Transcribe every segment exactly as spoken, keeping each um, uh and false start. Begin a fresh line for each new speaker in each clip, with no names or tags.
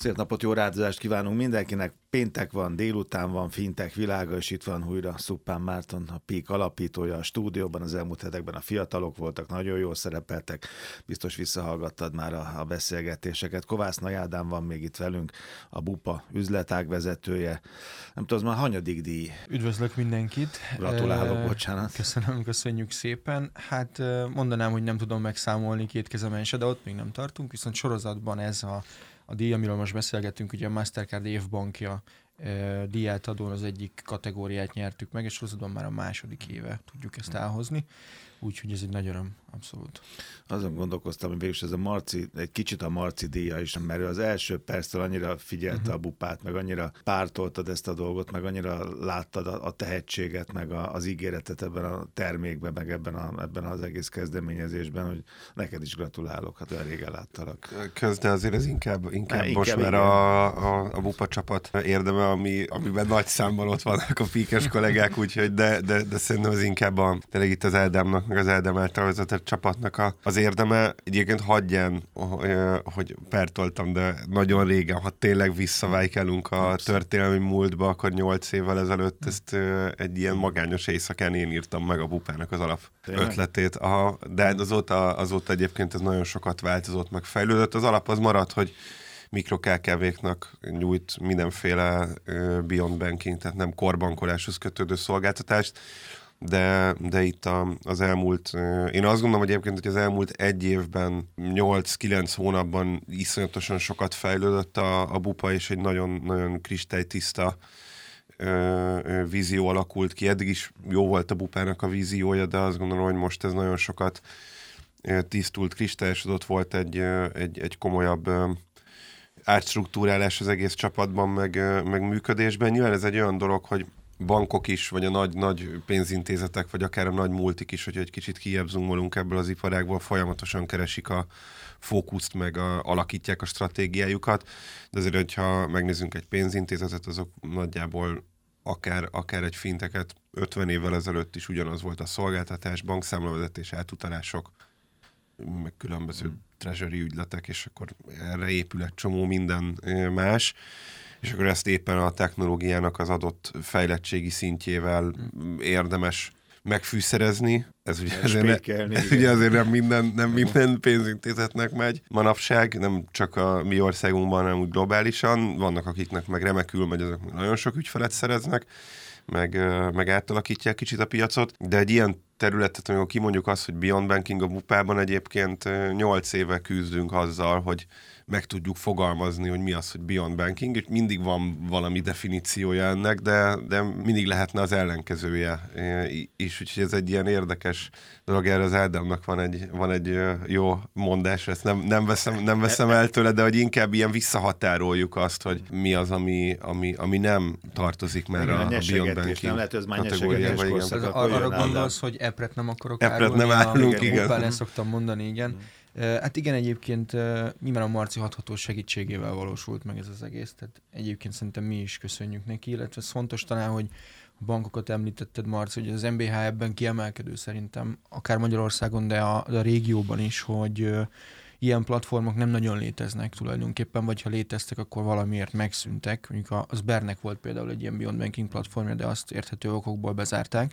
Szép napot, jó rádiózást kívánunk mindenkinek. Péntek van, délután van, fintech világa, és itt van újra Szuppán Márton, a Peak alapítója a stúdióban. Az elmúlt hetekben a fiatalok voltak, nagyon jól szerepeltek. Biztos visszahallgattad már a, a beszélgetéseket. Kovács Nagy Ádám van még itt velünk, a Bupa üzletág vezetője. Nem tudom, az már hanyadik díj?
Üdvözlök mindenkit.
Gratulálok, uh, bocsánat.
Köszönöm, köszönjük szépen. Hát mondanám, hogy nem tudom megszámolni két kezemen se, de ott még nem tartunk, viszont sorozatban ez a A díj, amiről most beszélgetünk, ugye a Mastercard évbankja e, díját adón az egyik kategóriát nyertük meg, és sorozatban már a második éve tudjuk ezt elhozni. Úgyhogy ez egy nagy öröm, abszolút.
Azon gondolkoztam, hogy végülis ez a Marci, egy kicsit a Marci díja is, mert ő az első perctől annyira figyelte uh-huh. a Bupát, meg annyira pártoltad ezt a dolgot, meg annyira láttad a, a tehetséget, meg a, az ígéretet ebben a termékben, meg ebben, a, ebben az egész kezdeményezésben, hogy neked is gratulálok, hát olyan régen láttalak.
Közben azért ez inkább, inkább,
Há,
most,
inkább
mert a, a, a Bupa csapat érdeme, ami, amiben nagy számban ott vannak a píkes kollégák, úgyhogy de, de, de szerintem ez inkább a, tényleg itt az Eldámnak, meg az Eldám által vezetett csapatnak a, az érdeme. Egyébként hagyján, hogy pertoltam, de nagyon régen, ha tényleg visszavájkelünk a történelmi múltba, akkor nyolc évvel ezelőtt ezt egy ilyen magányos éjszakán én írtam meg a Bupának az alap ötletét. Aha, de azóta, azóta egyébként ez nagyon sokat változott, meg fejlődött. Az alap az maradt, hogy mikro-ká ká véknak nyújt mindenféle beyond banking, tehát nem korbankoláshoz kötődő szolgáltatást, de, de itt a, az elmúlt, én azt gondolom, hogy egyébként, hogy az elmúlt egy évben, nyolc-kilenc hónapban iszonyatosan sokat fejlődött a, a Bupa, és egy nagyon, nagyon kristálytiszta ö, ö, vízió alakult ki. Eddig is jó volt a Bupának a víziója, de azt gondolom, hogy most ez nagyon sokat ö, tisztult, kristályosodott, volt egy, ö, egy, egy komolyabb ö, átstruktúrálás az egész csapatban, meg, ö, meg működésben. Nyilván ez egy olyan dolog, hogy bankok is, vagy a nagy, nagy pénzintézetek, vagy akár a nagy multik is, hogy egy kicsit kijebb zoomolunk ebből az iparágból, folyamatosan keresik a fókuszt, meg a, alakítják a stratégiájukat. De azért, hogyha megnézzünk egy pénzintézetet, azok nagyjából akár, akár egy finteket ötven évvel ezelőtt is ugyanaz volt a szolgáltatás, bankszámlavezetés, átutalások, meg különböző treasury ügyletek, és akkor erre épül egy csomó minden más. És akkor ezt éppen a technológiának az adott fejlettségi szintjével érdemes megfűszerezni. Ez ugye azért, ne, ez ugye azért nem minden, nem minden pénzintézetnek megy manapság, nem csak a mi országunkban, hanem úgy globálisan. Vannak, akiknek meg remekül megy, azok nagyon sok ügyfelet szereznek, meg, meg átalakítják kicsit a piacot, de egy ilyen területet, amikor kimondjuk azt, hogy Beyond Banking a Bupában, egyébként nyolc éve küzdünk azzal, hogy meg tudjuk fogalmazni, hogy mi az, hogy Beyond Banking, és mindig van valami definíciója ennek, de, de mindig lehetne az ellenkezője is, úgyhogy ez egy ilyen érdekes dolog. Erre az Ádámnak van egy, van egy jó mondás, ezt nem, nem, veszem, nem veszem el tőle, de hogy inkább ilyen visszahatároljuk azt, hogy mi az, ami, ami, ami nem tartozik már a, a Beyond Banking
nem lehet, ez már nyesegetés korszak.
Arra gondolsz, hogy epret nem akarok
árulni, nem árulunk,
igen. Bupán ezt szoktam mondani, igen. Mm. Hát igen, egyébként nyilván a Marci hathatós segítségével valósult meg ez az egész, tehát egyébként szerintem mi is köszönjük neki, illetve ez fontos talán, hogy a bankokat említetted, Marci, hogy az em bé há ebben kiemelkedő szerintem, akár Magyarországon, de a, de a régióban is, hogy ilyen platformok nem nagyon léteznek tulajdonképpen, vagy ha léteztek, akkor valamiért megszűntek. Mondjuk az Bernek volt például egy ilyen Beyond Banking platformja, de azt érthető okokból bezárták.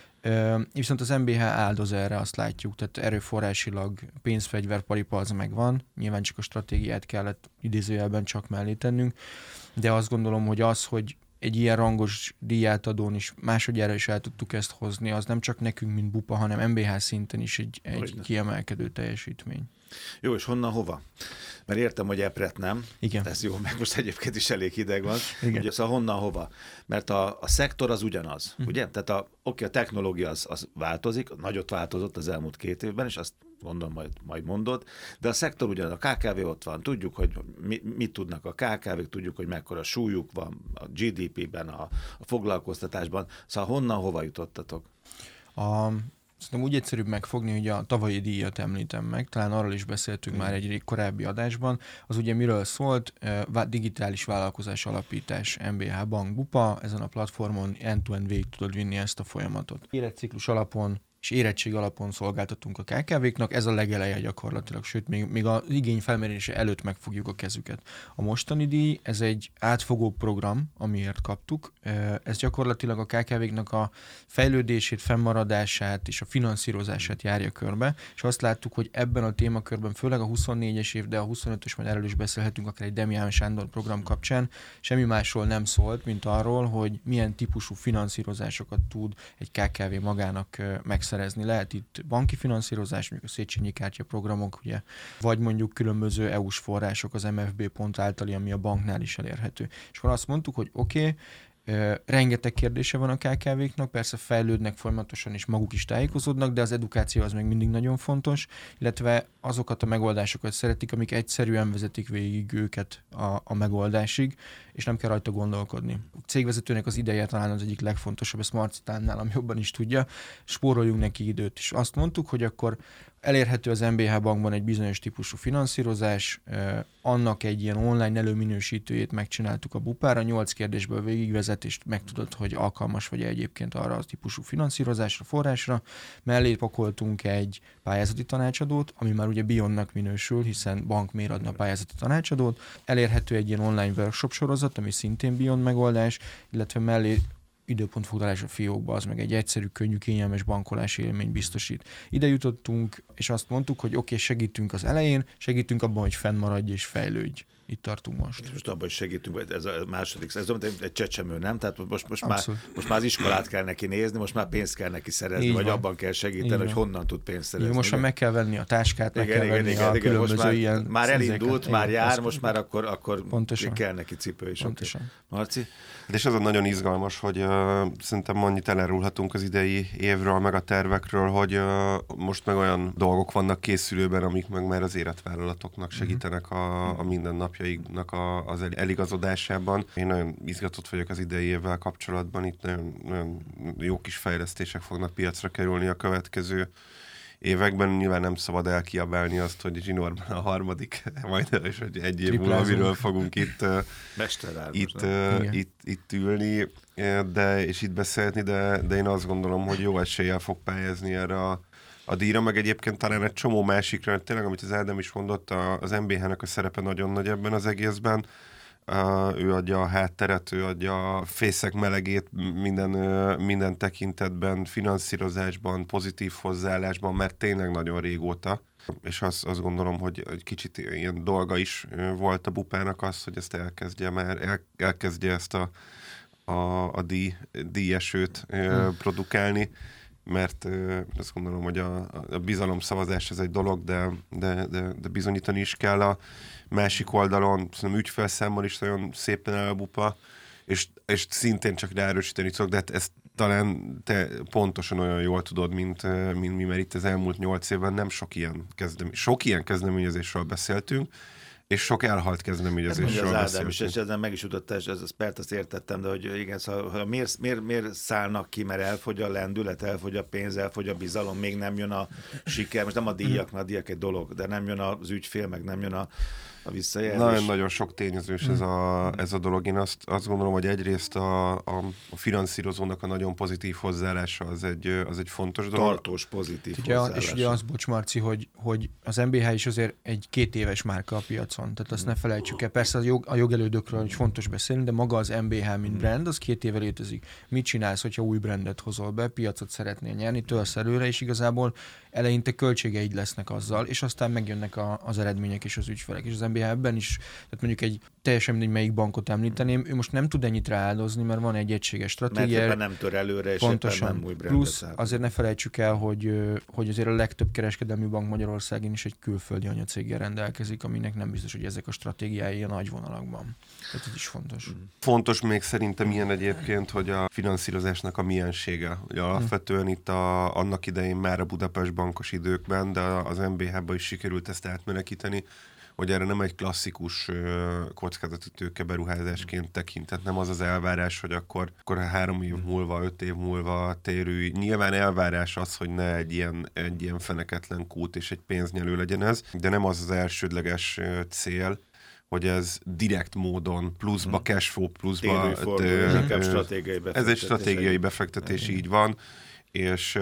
Uh, viszont az em bé há áldoz erre, azt látjuk, tehát erőforrásilag pénzfegyver paripa az megvan, nyilván csak a stratégiát kellett idézőjelben csak mellé tennünk, de azt gondolom, hogy az, hogy egy ilyen rangos díjátadón is másodjára is el tudtuk ezt hozni, az nem csak nekünk, mint Bupa, hanem em bé há szinten is egy, egy kiemelkedő teljesítmény.
Jó, és honnan, hova? Mert értem, hogy epret nem.
Igen.
Ez jó, meg most egyébként is elég hideg van.
Igen.
Ugye, szóval honnan, hova? Mert a, a szektor az ugyanaz, hm. ugye? Tehát a, oké, a technológia az, az változik, nagyot változott az elmúlt két évben, és azt gondolom, majd, majd mondod, de a szektor ugyanaz, a ká ká vé ott van, tudjuk, hogy mi, mit tudnak a ká ká vék, tudjuk, hogy mekkora súlyuk van a gé dé pében, a, a foglalkoztatásban. Szóval honnan, hova jutottatok?
A... Szerintem úgy egyszerűbb megfogni, hogy a tavalyi díjat említem meg, talán arról is beszéltünk mm. már egy korábbi adásban, az ugye miről szólt, digitális vállalkozás alapítás, em bé há Bank Bupa, ezen a platformon end-to-end végig tudod vinni ezt a folyamatot. Életciklus alapon és érettség alapon szolgáltatunk a ká ká véknak, ez a legeleje gyakorlatilag, sőt, még, még az igény felmérése előtt megfogjuk a kezüket. A mostani díj, ez egy átfogó program, amiért kaptuk, ez gyakorlatilag a ká ká véknak a fejlődését, fennmaradását és a finanszírozását járja körbe, és azt láttuk, hogy ebben a témakörben, főleg a huszonnégyes év, de a huszonötös, majd erről is beszélhetünk, akár egy Demián Sándor program kapcsán, semmi másról nem szólt, mint arról, hogy milyen típusú finanszírozásokat tud egy ká ká vé magának megszerezni. Lehet itt banki finanszírozás, mondjuk a Széchenyi kártya programok, ugye, vagy mondjuk különböző é u-s források az em ef bé pont általi, ami a banknál is elérhető. És akkor azt mondtuk, hogy oké, okay, rengeteg kérdése van a ká ká véknak, persze fejlődnek folyamatosan, és maguk is tájékozódnak, de az edukáció az még mindig nagyon fontos, illetve azokat a megoldásokat szeretik, amik egyszerűen vezetik végig őket a, a megoldásig, és nem kell rajta gondolkodni. A cégvezetőnek az ideje talán az egyik legfontosabb, ezt Marci talán nálam jobban is tudja, spóroljunk neki időt is. Azt mondtuk, hogy akkor elérhető az em bé há bankban egy bizonyos típusú finanszírozás, eh, annak egy ilyen online előminősítőjét megcsináltuk a bupára, nyolc kérdésből végigvezet, és megtudod, hogy alkalmas vagy egyébként arra a típusú finanszírozásra, forrásra. Mellé pakoltunk egy pályázati tanácsadót, ami már ugye Beyondnak minősül, hiszen bank miért adna pályázati tanácsadót. Elérhető egy ilyen online workshop sorozat, ami szintén Beyond megoldás, illetve mellé időpontfoglalás a fiókba, az meg egy egyszerű, könnyű, kényelmes bankolási élmény biztosít. Ide jutottunk, és azt mondtuk, hogy oké, okay, segítünk az elején, segítünk abban, hogy fennmaradj és fejlődj. Itt tartunk most.
Most abban is segítünk, ez a második, ez egy csecsemő, nem? Tehát most, most, már, most már az iskolát kell neki nézni, most már pénzt kell neki szerezni, így vagy van. Abban kell segíteni, így hogy van. Honnan tud pénzt szerezni.
Igen, most már meg kell venni a táskát, meg
igen,
kell
igen,
venni
igen,
a
igen,
különböző
most már,
ilyen
már elindult,
szenzéket.
már jár, most már akkor, akkor
pontosan.
kell neki cipő is.
Pontosan.
Okay. Marci?
És az a nagyon izgalmas, hogy uh, szerintem annyit elárulhatunk az idei évről, meg a tervekről, hogy uh, most meg olyan dolgok vannak készülőben, amik meg már az életvállalatoknak segítenek a, a mindennapjaiknak a, az eligazodásában. Én nagyon izgatott vagyok az idei évvel kapcsolatban, itt nagyon, nagyon jó kis fejlesztések fognak piacra kerülni a következő években. Nyilván nem szabad elkiabálni azt, hogy Zsinórban a harmadik, majd és hogy egy év múlva, amiről fogunk itt, itt, uh, itt, itt ülni, de, és itt beszélni, de, de én azt gondolom, hogy jó eséllyel fog pályázni erre a, a díjra, meg egyébként talán egy csomó másikra, tényleg, amit az Ádám is mondott, az em bé há-nak a szerepe nagyon nagy ebben az egészben. Uh, ő adja a hátteret, ő adja a fészek melegét minden, uh, minden tekintetben, finanszírozásban, pozitív hozzáállásban, mert tényleg nagyon régóta. És azt, azt gondolom, hogy egy kicsit ilyen dolga is uh, volt a bupának az, hogy ezt elkezdje már, el, elkezdje ezt a, a, a díj, díjesőt uh, hmm. produkálni, mert uh, azt gondolom, hogy a, a bizalomszavazás ez egy dolog, de, de, de, de bizonyítani is kell a másik oldalon, szerintem ügyfelszámmal is nagyon szépen el a bupa, és, és szintén csak ráerősíteni tudok, de hát ezt talán te pontosan olyan jól tudod, mint, mint mi, mert itt az elmúlt nyolc évben nem sok ilyen, kezdem, sok ilyen kezdeményezésről beszéltünk, és sok elhalt kezdeményezésről beszéltünk.
És ezen meg is jutott, és ez, ez pert, azt értettem, de hogy igen, szóval miért, miért, miért szállnak ki, mert elfogy a lendület, elfogy a pénz, elfogy a bizalom, még nem jön a siker, most nem a díjak, mert a díjak egy dolog, de nem jön az ügyfél, meg nem jön a a visszajelzés.
Nagyon-nagyon sok tényezős ez a, ez a dolog. Én azt, azt gondolom, hogy egyrészt a, a, a finanszírozónak a nagyon pozitív hozzáállása az egy, az egy fontos dolog.
Tartós pozitív
ugye,
hozzáállása.
És ugye az, bocs Marci, hogy, hogy az em bé há is azért egy két éves márka a piacon, tehát azt ne felejtsük el. Persze a, jog, a jogelődökről is fontos beszélni, de maga az em bé há, mint brand, az két éve létezik. Mit csinálsz, hogyha új brandet hozol be, piacot szeretnél nyerni, tölsz előre, és igazából eleinte költségeid lesznek azzal, és aztán megjönnek a, az eredmények és az ügyfelek. És az em bé há ebben is, tehát mondjuk egy teljesen mindegy, melyik bankot említeném, ő most nem tud ennyit rááldozni, mert van egy egységes stratégia.
Mert nem tör előre, és
pontosan,
nem új brandet
plusz
száll.
azért ne felejtsük el, hogy, hogy azért a legtöbb kereskedelmi bank Magyarországon is egy külföldi anyacéggel rendelkezik, aminek nem biztos, hogy ezek a stratégiái a nagy vonalakban. Tehát ez is fontos.
Fontos még szerintem ilyen egyébként, hogy a finanszírozásnak a miensége. Ugye alapvetően itt a, annak idején már a Budapest bankos időkben, de az em bé há-ba is sikerült ezt átmenekíteni, hogy erre nem egy klasszikus uh, kockázati tőke beruházásként tekintett, nem az az elvárás, hogy akkor, akkor három év múlva, öt év múlva térülj. Nyilván elvárás az, hogy ne egy ilyen, egy ilyen feneketlen kút és egy pénznyelő legyen ez, de nem az az elsődleges uh, cél, hogy ez direkt módon pluszba, cashflow pluszba.
Térőfordul, ez egy stratégiai befektetés.
Ez egy stratégiai befektetés, így van. és,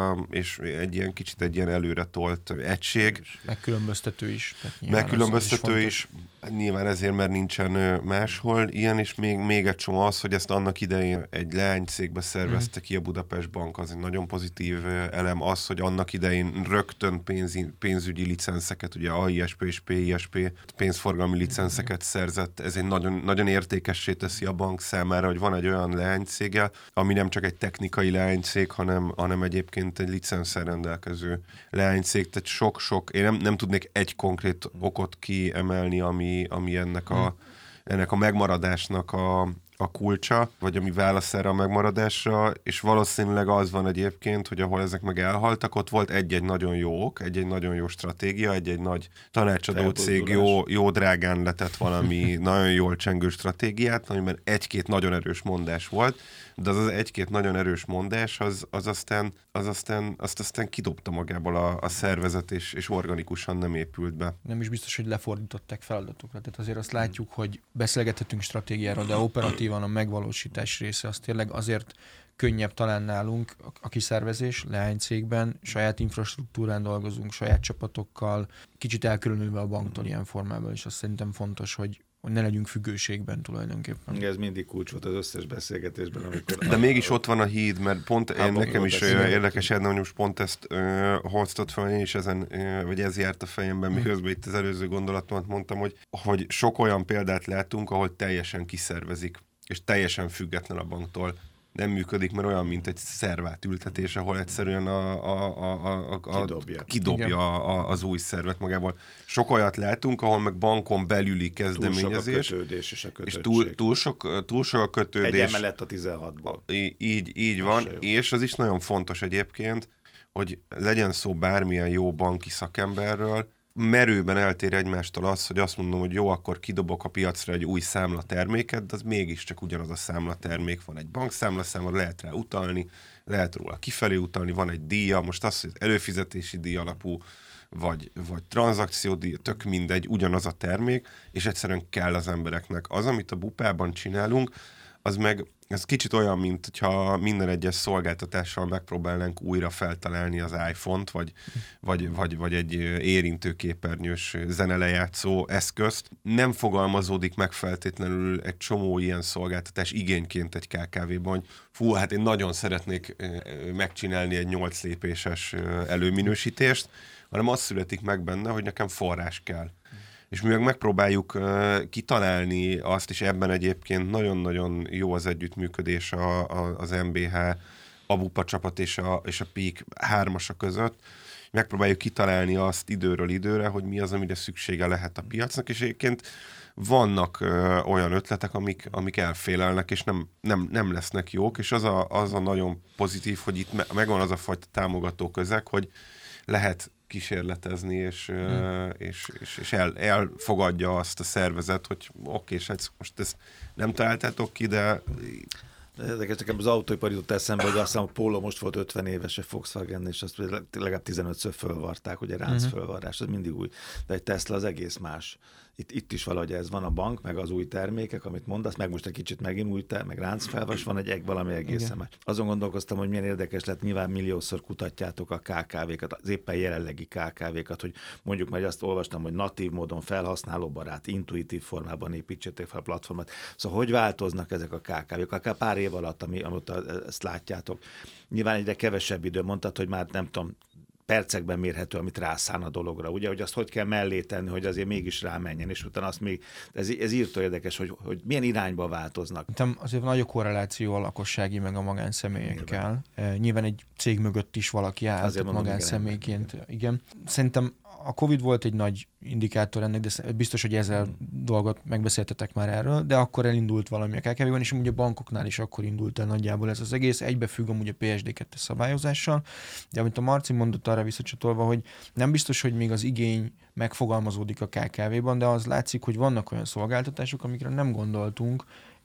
és egy ilyen kicsit egy ilyen előre tolt egység.
Megkülönböztető is.
Megkülönböztető is, is. Nyilván ezért, mert nincsen máshol ilyen, és még, még egy csomó az, hogy ezt annak idején egy leánycégbe szervezte mm. ki a Budapest Bank, az egy nagyon pozitív elem. Az, hogy annak idején rögtön pénz, pénzügyi licenszeket, ugye á i es pé és pé i es pé pénzforgalmi licenszeket mm. szerzett, ez egy nagyon, nagyon értékessé teszi a bank számára, hogy van egy olyan leánycége, ami nem csak egy technikai leánycég, hanem, hanem egyébként egy licenszel rendelkező leánycég, tehát sok-sok, én nem, nem tudnék egy konkrét okot kiemelni, ami, ami ennek, a, ennek a megmaradásnak a, a kulcsa, vagy ami válasz erre a megmaradásra, és valószínűleg az van egyébként, hogy ahol ezek meg elhaltak, ott volt egy-egy nagyon jó ok, egy-egy nagyon jó stratégia, egy-egy nagy tanácsadó cég jó, jó drágán letett valami nagyon jól csengő stratégiát, amiben egy-két nagyon erős mondás volt, de az az egy-két nagyon erős mondás, az, az, aztán, az aztán, azt aztán kidobta magából a, a szervezet, és, és organikusan nem épült be.
Nem is biztos, hogy lefordították feladatokra. Tehát azért azt látjuk, hogy beszélgethetünk stratégiáról, de operatívan a megvalósítás része az tényleg azért könnyebb talán nálunk a kiszervezés, leánycégben, saját infrastruktúrán dolgozunk, saját csapatokkal, kicsit elkülönülve a banktól ilyen formában, és azt szerintem fontos, hogy hogy ne legyünk függőségben tulajdonképpen.
Ez mindig kulcs volt az összes beszélgetésben, amikor...
De mégis ott van a híd, mert pont én, nekem is érdekes, hogy most pont ezt uh, hoztad fel, én is ezen, uh, vagy ez járt a fejemben, miközben itt az előző gondolatomat mondtam, hogy, hogy sok olyan példát látunk, ahol teljesen kiszervezik, és teljesen független a banktól. Nem működik, mert olyan, mint egy szervátültetés, ahol egyszerűen a, a, a, a, a,
kidobja,
kidobja a, az új szervet magából. Sok olyat látunk, ahol meg bankon belüli kezdeményezés.
Túl sok a kötődés és a
és túl, túl, sok, túl sok a kötődés.
Egy emelet a tizenhatból.
Így, így van, és az is nagyon fontos egyébként, hogy legyen szó bármilyen jó banki szakemberről, merőben eltér egymástól az, hogy azt mondom, hogy jó, akkor kidobok a piacra egy új számlaterméket, de az mégiscsak ugyanaz a számlatermék. Van egy bankszámlaszámla, lehet rá utalni, lehet róla kifelé utalni, van egy díja, most az, hogy előfizetési díj alapú, vagy, vagy tranzakciódíj, tök mindegy, ugyanaz a termék, és egyszerűen kell az embereknek. Az, amit a bupában csinálunk, az meg ez kicsit olyan, mint hogyha minden egyes szolgáltatással megpróbálnánk újra feltalálni az iPhone-t, vagy, vagy, vagy, vagy egy érintőképernyős zenelejátszó eszközt. Nem fogalmazódik meg feltétlenül egy csomó ilyen szolgáltatás igényként egy ká ká vé-ban, hogy fú, hát én nagyon szeretnék megcsinálni egy nyolc lépéses előminősítést, hanem az születik meg benne, hogy nekem forrás kell. És mi meg megpróbáljuk uh, kitalálni azt, és ebben egyébként nagyon-nagyon jó az együttműködés a, a, az em bé há, a Bupa csapat és a, és a Peak hármasa között. Megpróbáljuk kitalálni azt időről időre, hogy mi az, amire szüksége lehet a piacnak, és egyébként vannak uh, olyan ötletek, amik, amik elfélelnek, és nem, nem, nem lesznek jók, és az a, az a nagyon pozitív, hogy itt me- megvan az a fajta támogató közeg, hogy lehet kísérletezni, és, hmm. és, és, és el, elfogadja azt a szervezet, hogy oké, és hát most ezt nem találtátok ki, de...
Ezeket nekem az autóipar jutott eszembe, hogy azt hiszem, a Polo most volt ötven éves, a Volkswagen, és azt legalább tizenötször fölvarták, ugye ránc uh-huh. fölvarrás, az mindig új. De egy Tesla az egész más. Itt, itt is valahogy ez van a bank, meg az új termékek, amit mondasz, meg most egy kicsit megint új ter, meg ráncfelvas, van egy eg, valami egészen más. Azon gondolkoztam, hogy milyen érdekes lett, nyilván milliószor kutatjátok a ká ká vé-kat, az éppen jelenlegi ká ká vé-kat, hogy mondjuk meg azt olvastam, hogy natív módon felhasználóbarát, intuitív formában építsétek fel a platformot. Szóval hogy változnak ezek a ká ká vé-k, akár pár év alatt, ami, amit ezt látjátok. Nyilván egyre kevesebb idő, mondtad, hogy már nem tudom, percekben mérhető, amit rászán a dologra, ugye, hogy azt hogy kell mellé tenni, hogy azért mégis rámenjen, és utána azt még, ez, ez írtó érdekes, hogy, hogy milyen irányba változnak.
Szerintem azért nagy a korreláció a lakossági meg a magánszemélyekkel. Nyilván, Nyilván egy cég mögött is valaki áll, magánszemélyként. Igen. igen. Szerintem a Covid volt egy nagy indikátor ennek, de biztos, hogy ezzel hmm. dolgot megbeszéltetek már erről, de akkor elindult valami a ká ká vé-ben, és amúgy a bankoknál is akkor indult el nagyjából ez az egész. Egybefügg amúgy a pé es dé kettő szabályozással, de amit a Marci mondott arra visszacsatolva, hogy nem biztos, hogy még az igény megfogalmazódik a ká ká vé-ban, de az látszik, hogy vannak olyan szolgáltatások, amikre nem gondoltunk,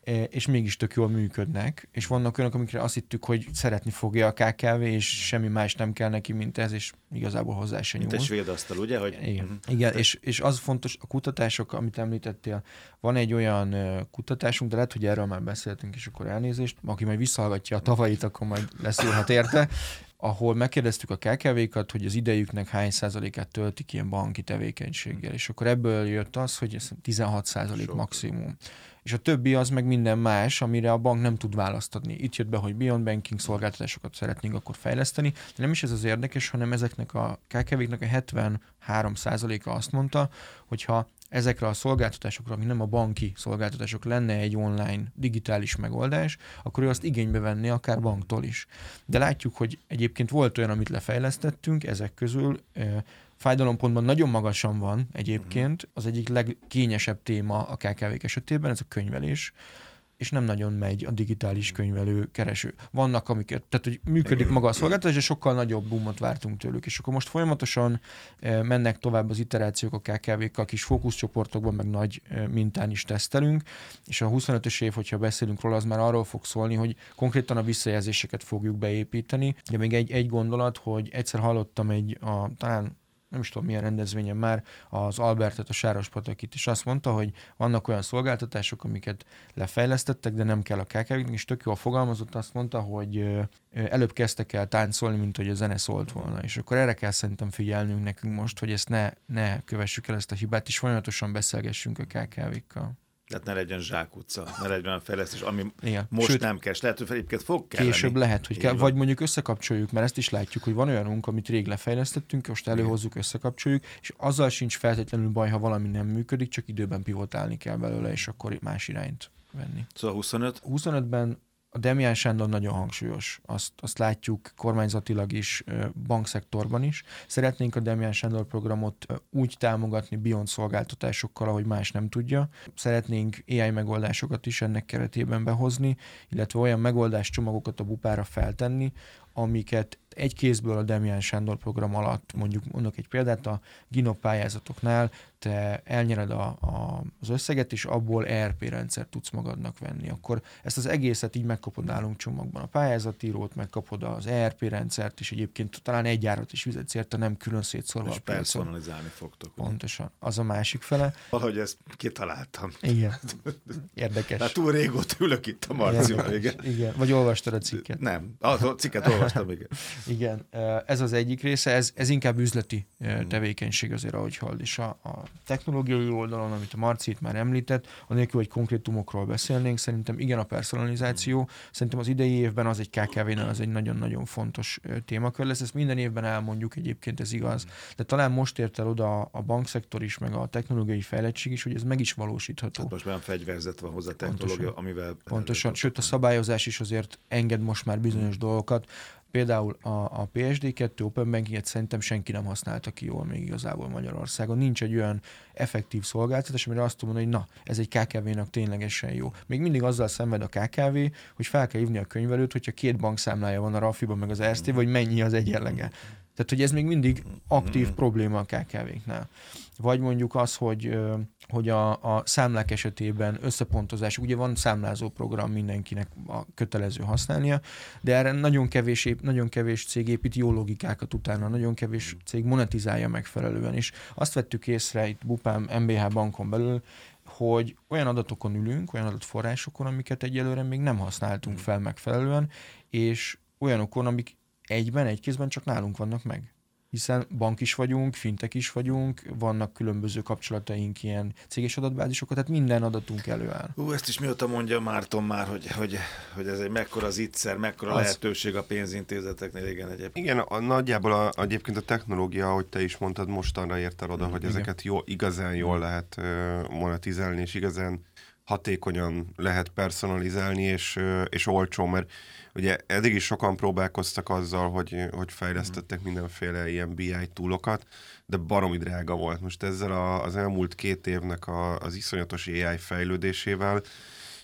és mégis tök jól működnek, és vannak olyanok, amikre azt hittük, hogy szeretni fogja a ká ká vé, és semmi más nem kell neki, mint ez, és igazából hozzá se nyúl.
Mint egy svéd asztal, ugye? Hogy...
Igen,
uh-huh.
Igen. És, és az fontos, a kutatások, amit említettél, van egy olyan uh, kutatásunk, de lehet, hogy erről már beszéltünk, és akkor elnézést, aki majd visszahallgatja a tavait, akkor majd leszúrhat érte, ahol megkérdeztük a ká ká vékat, hogy az idejüknek hány százalékát töltik ilyen banki tevékenységgel, és akkor ebből jött az, hogy ez tizenhat százalék maximum. És a többi az meg minden más, amire a bank nem tud választ adni. Itt jött be, hogy beyond banking szolgáltatásokat szeretnénk akkor fejleszteni, de nem is ez az érdekes, hanem ezeknek a ká ká véknek a hetvenhárom százaléka azt mondta, hogyha ezekre a szolgáltatásokra, ami nem a banki szolgáltatások, lenne egy online digitális megoldás, akkor ő azt igénybe venné akár banktól is. De látjuk, hogy egyébként volt olyan, amit lefejlesztettünk, ezek közül fájdalompontban nagyon magasan van egyébként, az egyik legkényesebb téma a ká ká vék esetében, ez a könyvelés, és nem nagyon megy a digitális könyvelő kereső. Vannak, amiket, tehát hogy működik maga a szolgáltatás, és sokkal nagyobb boomot vártunk tőlük. És akkor most folyamatosan mennek tovább az iterációk a ká ká vékkal, kis fókuszcsoportokban, meg nagy mintán is tesztelünk, és a huszonötös év, hogyha beszélünk róla, az már arról fog szólni, hogy konkrétan a visszajelzéseket fogjuk beépíteni. De még egy, egy gondolat, hogy egyszer hallottam egy, a, talán nem is tudom milyen rendezvényen már, az Albertet, a Sárospatakit, és azt mondta, hogy vannak olyan szolgáltatások, amiket lefejlesztettek, de nem kell a ká ká véknek, és tök jól fogalmazott, azt mondta, hogy előbb kezdtek el táncolni, mint hogy a zene szólt volna. És akkor erre kell szerintem figyelnünk nekünk most, hogy ezt ne, ne kövessük el ezt a hibát, és folyamatosan beszélgessünk a ká ká vékkal.
Tehát ne legyen zsákutca, ne legyen olyan fejlesztés, ami
Igen.
most
Sőt,
nem kell, lehet, hogy egyébként fog kelleni.
Később lehet, hogy kell, vagy mondjuk összekapcsoljuk, mert ezt is látjuk, hogy van olyanunk, amit rég lefejlesztettünk, most előhozzuk, összekapcsoljuk, és azzal sincs feltétlenül baj, ha valami nem működik, csak időben pivotálni kell belőle, és akkor más irányt venni.
Szóval huszonöt?
huszonötben a Demián Sándor nagyon hangsúlyos. Azt, azt látjuk kormányzatilag is, bankszektorban is. Szeretnénk a Demián Sándor programot úgy támogatni Beyond szolgáltatásokkal, ahogy más nem tudja. Szeretnénk á i megoldásokat is ennek keretében behozni, illetve olyan megoldáscsomagokat a bupára feltenni, amiket egy kézből a Demián Sándor program alatt, mondjuk mondok egy példát, a Ginop pályázatoknál te elnyered a, a, az összeget, és abból é er pé rendszert tudsz magadnak venni. Akkor ezt az egészet így megkapod nálunk csomagban. A pályázatírót megkapod, az é er pé rendszert, és egyébként talán egy árat is fizetsz érte, nem külön szétszórva.
És personalizálni fogtok.
Pontosan. Az a másik fele.
Valahogy ezt kitaláltam.
Igen. Érdekes.
Hát túl régóta ülök itt a Marcival, igen.
Igen. Vagy olvastad a cikket?
Nem. A cikket olvastam, igen.
Igen, ez az egyik része, ez, ez inkább üzleti tevékenység azért, ahogy hald. És a, a technológiai oldalon, amit a Marci itt már említett, anélkül, hogy konkrétumokról beszélnénk, szerintem igen a personalizáció, szerintem az idei évben az egy ká ká vénál az egy nagyon-nagyon fontos témakör lesz, ezt minden évben elmondjuk, egyébként ez igaz, de talán most ért el oda a bankszektor is, meg a technológiai fejlettség is, hogy ez meg is valósítható.
Hát most már fegyverzet van hozzá a technológia,
Pontosan.
amivel...
Pontosan, sőt a szabályozás is azért enged most már bizonyos hmm. dolgokat. Például a, a pé es dé kettő Open Bankinget szerintem senki nem használta ki jól még igazából Magyarországon. Nincs egy olyan effektív szolgáltatás, amire azt tudom mondani, hogy na, ez egy ká ká vénak ténylegesen jó. Még mindig azzal szenved a ká ká vé, hogy fel kell hívni a könyvelőt, hogyha két bankszámlája van a Rafiban meg az er es té, vagy mennyi az egyenlege. Tehát, hogy ez még mindig aktív probléma a ká ká véknál. Vagy mondjuk az, hogy, hogy a, a számlák esetében összepontozás, ugye van számlázó program mindenkinek a kötelező használnia, de erre nagyon kevés, nagyon kevés cég épít jó logikákat utána, nagyon kevés cég monetizálja megfelelően. És azt vettük észre itt Bupám em bé há bankon belül, hogy olyan adatokon ülünk, olyan adatforrásokon, amiket egyelőre még nem használtunk fel megfelelően, és olyanokon, amik egyben, egy kézben csak nálunk vannak meg. Hiszen bank is vagyunk, fintek is vagyunk, vannak különböző kapcsolataink, ilyen céges adatbázisokat, tehát minden adatunk előáll.
Ú, ezt is mióta mondja Márton már, hogy, hogy, hogy ez egy mekkora az ittszer, mekkora az... lehetőség a pénzintézeteknél, igen egyébként.
Igen, a, nagyjából a, egyébként a technológia, ahogy te is mondtad, mostanra ért el oda, mm, hogy igen. ezeket jó, igazán jól lehet uh, monetizálni, és igazán hatékonyan lehet personalizálni, és, uh, és olcsó, mert ugye eddig is sokan próbálkoztak azzal, hogy, hogy fejlesztettek mindenféle ilyen bé i toolokat, de baromi drága volt. Most ezzel a, az elmúlt két évnek a, az iszonyatos á i fejlődésével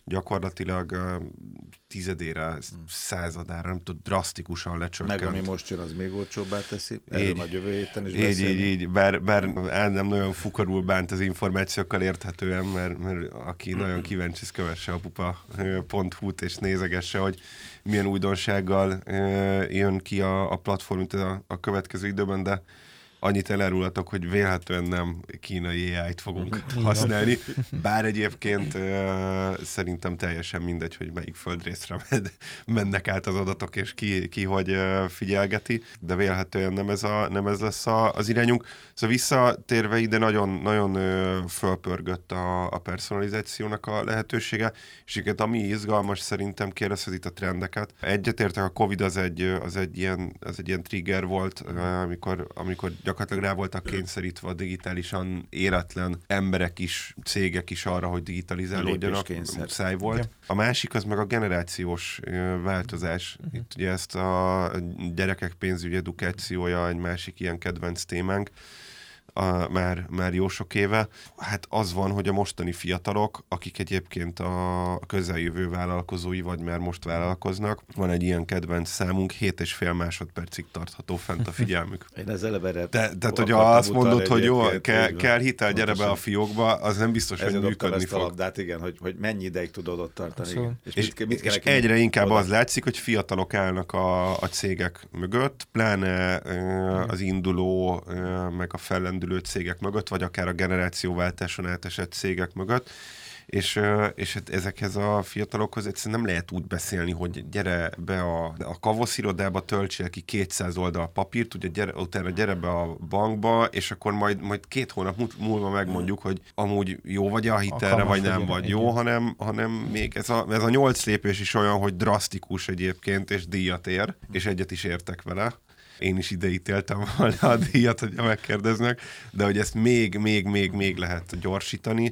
gyakorlatilag tizedére, századára, nem tudom, drasztikusan lecsökkent.
Meg ami most jön, az még olcsóbbá teszi. Erről majd jövő héten is
így,
beszélni.
így, így, bár, bár el nem nagyon fukarul bánt az információkkal érthetően, mert, mert aki nagyon kíváncsi, ez kövesse a pupa pont hu-t és nézegesse, hogy milyen újdonsággal jön ki a, a platform a, a következő időben, de annyit elárulhatok, hogy vélhetően nem kínai á í-t fogunk használni, bár egyébként uh, szerintem teljesen mindegy, hogy melyik földrészre mennek át az adatok, és ki, ki hogy uh, figyelgeti, de vélhetően nem ez, a, nem ez lesz a, az irányunk. Szóval visszatérve ide nagyon, nagyon uh, fölpörgött a, a personalizációnak a lehetősége, és igen, ami izgalmas szerintem, kérdezhez itt a trendeket. Egyetértek, a Covid az egy, az egy, ilyen, az egy ilyen trigger volt, uh, amikor, amikor gyakorlatilag rá voltak kényszerítve a digitálisan éretlen emberek is, cégek is arra, hogy digitalizálódjanak, száj volt. Ja. A másik az meg a generációs ö, változás. Uh-huh. Itt ugye ezt a gyerekek pénzügyi edukációja egy másik ilyen kedvenc témánk. A, már, már jó sok éve. Hát az van, hogy a mostani fiatalok, akik egyébként a közeljövő vállalkozói, vagy már most vállalkoznak, van egy ilyen kedvenc számunk, hét és fél másodpercig tartható fent a figyelmük.
Én ezzel eleve
Te, Tehát, hogy azt mondod, hogy jó, kell, kell hitel, gyere be a fiókba, az nem biztos,
ezzel
hogy működni fog.
Labdát, igen, hogy, hogy mennyi ideig tudod ott tartani.
Szóval.
És,
és,
mit, mit
és egyre inkább
oda?
Az látszik, hogy fiatalok állnak a, a cégek mögött, pláne uh, az induló, uh, meg a fellendülő cégek mögött, vagy akár a generációváltáson átesett cégek mögött, és, és hát ezekhez a fiatalokhoz egyszerűen nem lehet úgy beszélni, hogy gyere be a, a kavoszirodába, töltsél ki kétszáz oldal papírt, ugye gyere, utána gyere be a bankba, és akkor majd, majd két hónap múlva megmondjuk, hogy amúgy jó vagy a hitelre, a vagy nem vagy jó, hanem, hanem még ez a, ez a nyolc lépés is olyan, hogy drasztikus egyébként, és díjat ér, és egyet is értek vele. Én is ideítéltem volna a díjat, hogy megkérdeznek, de hogy ezt még, még, még, még lehet gyorsítani,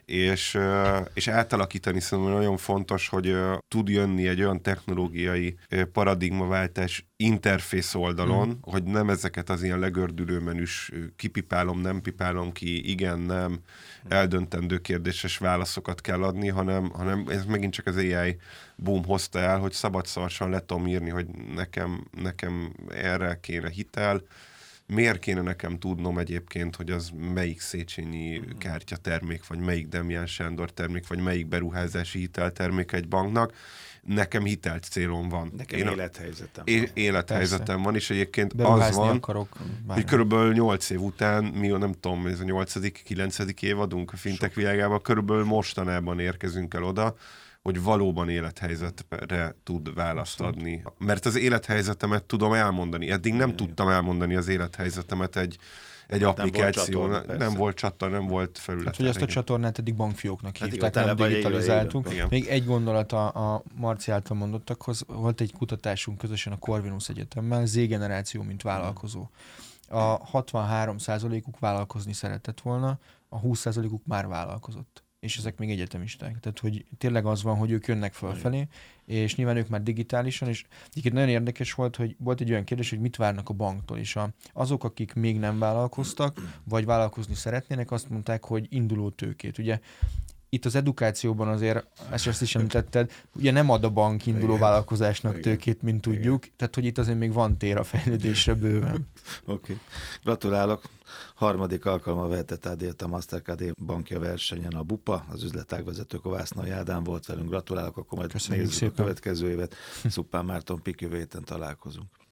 és, és átalakítani szerintem nagyon fontos, hogy tud jönni egy olyan technológiai paradigmaváltás interfész oldalon, mm. hogy nem ezeket az ilyen legördülő menüs kipipálom, nem pipálom ki, igen, nem, eldöntendő kérdéses válaszokat kell adni, hanem, hanem ez megint csak az á i boom hozta el, hogy szabadszarsan le tudom írni, hogy nekem, nekem erre kéne hitel, miért kéne nekem tudnom egyébként, hogy az melyik Széchenyi kártya termék, vagy melyik Demján Sándor termék, vagy melyik beruházási hiteltermék egy banknak. Nekem hitelt célom van.
Nekem
Én
élethelyzetem
é-
van.
Élethelyzetem Persze. van, és egyébként
Beruházni
az van,
akarok,
hogy körülbelül nyolc év után, mi nem tudom, ez a nyolcadik, kilencedik évadunk a fintech világában, körülbelül mostanában érkezünk el oda, hogy valóban élethelyzetre tud választ adni. Mert az élethelyzetemet tudom elmondani. Eddig nem tudtam elmondani az élethelyzetemet egy, egy hát applikáció. Nem volt csatorna, nem volt, csatorna, nem volt felület.
Hát, hogy ezt a csatornát eddig bankfióknak
hát
hívták, nem digitalizáltunk. Még egy gondolat a, a Marci által mondottakhoz. Volt egy kutatásunk közösen a Corvinus Egyetemmel, Z-generáció, mint vállalkozó. A hatvanhárom százalékuk vállalkozni szeretett volna, a húsz százalékuk már vállalkozott. És ezek még egyetemisták. Tehát, hogy tényleg az van, hogy ők jönnek fölfelé, és nyilván ők már digitálisan, és egyébként nagyon érdekes volt, hogy volt egy olyan kérdés, hogy mit várnak a banktól, és a, azok, akik még nem vállalkoztak, vagy vállalkozni szeretnének, azt mondták, hogy induló tőkét. Ugye itt az edukációban azért, ezt is említetted, ugye nem ad a bank induló igen. vállalkozásnak igen. tőkét, mint tudjuk, igen. tehát hogy itt azért még van tér a fejlődésre bőven.
Oké. Okay. Gratulálok. Harmadik alkalommal vehetett át a Mastercard bankja versenyen a bupa, az üzletágvezető Kovásznai Ádám volt velünk. Gratulálok, akkor majd
Köszönjük
nézzük szépen a következő évet. Szuppán Márton Pik, jövő héten találkozunk.